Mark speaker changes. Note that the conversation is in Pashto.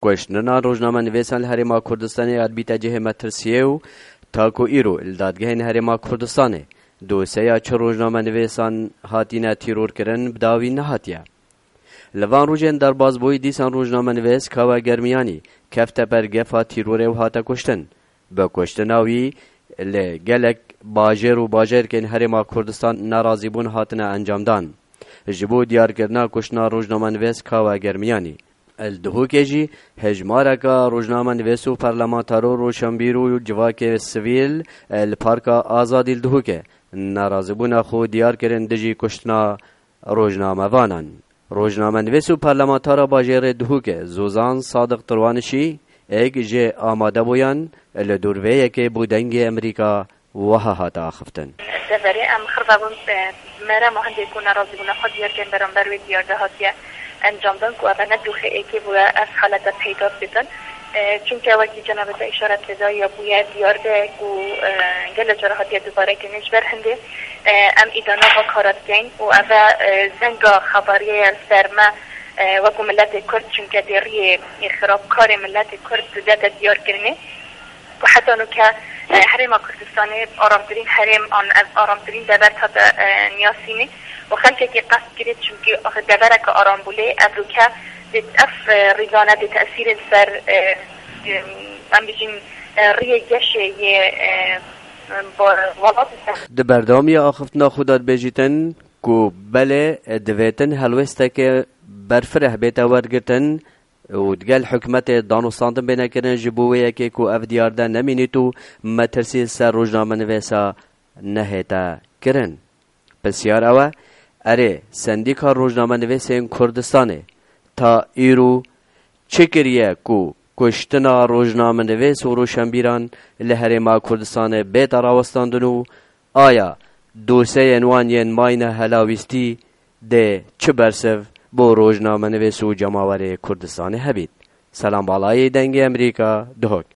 Speaker 1: کشتنا روزنامه نویسان هرما کردستان اربیت جه مترسیه و تاکو ایرو الدادگهین هرما کردستانه دوسیا چه روزنامه نویسان هاتینا تیرور کرن بداوی نهاتیه. لوان روزن در بازبوی دیسان روزنامه نویس کاوا گرمیانی کفته پر گفا تیروره و هاتا کشتن. با کشتناوی لگلک باجر و باجر که هرما کردستان ناراضی بون هاتنا انجام دان. جبو دیار کرنا کشتنا روزنامه نویس کاوا گرمیانی. الدهوکه جی هجمارکا روزنامه نویس و پارلمانتارو روشنبیرو جواک سویل الپارکا آزادی الدهوکه ناراضی بون خو دیار کرن دجی کشتنا روزنامه وانان. روزنامه نویس و پارلمانتارا باجر دهوکه زوزان صادق تروانشی ایک جه آماده بویان لدورویه که بودنگ امریکا وها هاتا خفتن.
Speaker 2: دفعه ام خربون مرا مهندی کو ناراضی بون خود دیار کن برام بروی دیار دهاتیه انجام دادن که اول ندوخه ایکی بوده از حالت پیدا بدن چون که وقتی جنابت اشارت لذا یا بوید دیارده که گل جراحاتی دوباره کنش برهنده ام ایدانا با کارات گین و اول زنگا خبریه سرما وکو ملت کرد چون که دیری خرابکار ملت کرد داده دیار کرنه و حتی نو که حرم کردستانی آرامترین حرم آن از آرامترین دبر تا نیاسینه و خلقه که قصد کرد چون که دبره که آرام بوله ابرو که دید اف ریزانه دید تأثیر سر من بجیم ریه گشه یه والات
Speaker 1: ده بردامی آخفتنا خودت بجیتن که بله دویتن هلوسته که برفره بیتا ورگتن و دگل حکمت دانستان بینه کرن جبوه که کو اف دیارده نمینی تو مترسی سر روزنامه نویسا نهیتا کرن. بسیار اوه اره سندیکا روزنامه نویسین کردستانه تا ایرو چکریه کو کشتنا روزنامه نویس و روشنبیران لحرما کردستانه بیتا راوستاندنو آیا دوسه انوانین ماینه هلاویستی ده چه برسف بو روزنامه نویس و جماوره کردستان هبید. سلام بالای دنگ امریکا دهوک.